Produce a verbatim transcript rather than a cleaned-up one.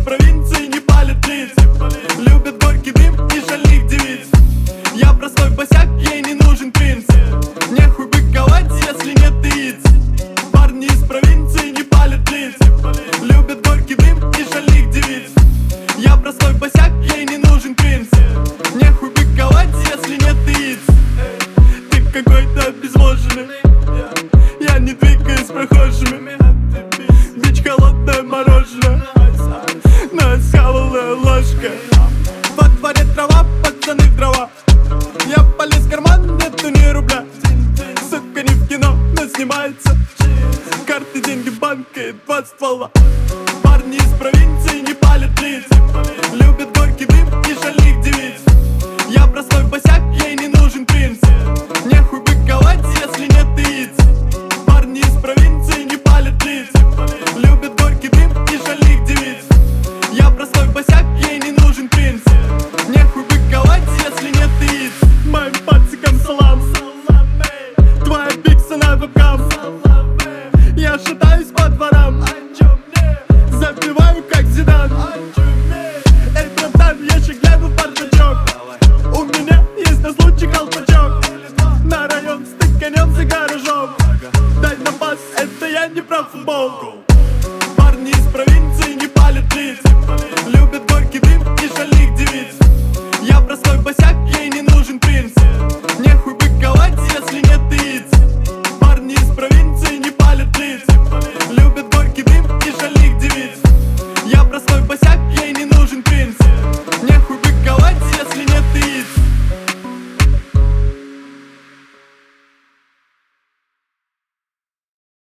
провинции не палят лиц, любят горький дым и шальных девиц. Я простой босяк, ей не нужен принц. Нехуй быковать, если нет яиц. Парни из провинции не палят лиц, любят горький дым и шальных девиц. Я простой босяк, ей не нужен принц. Нехуй быковать, если нет яиц. Ты какой-то обезвоженный, я не двигаюсь с прохожими. Бич холодное мороженое, но схавалая ложка. Во дворе трава, пацаны в дрова. Я полез в карман, нету ни рубля. Сука, не в кино, но снимается. Карты, деньги, банка и два ствола.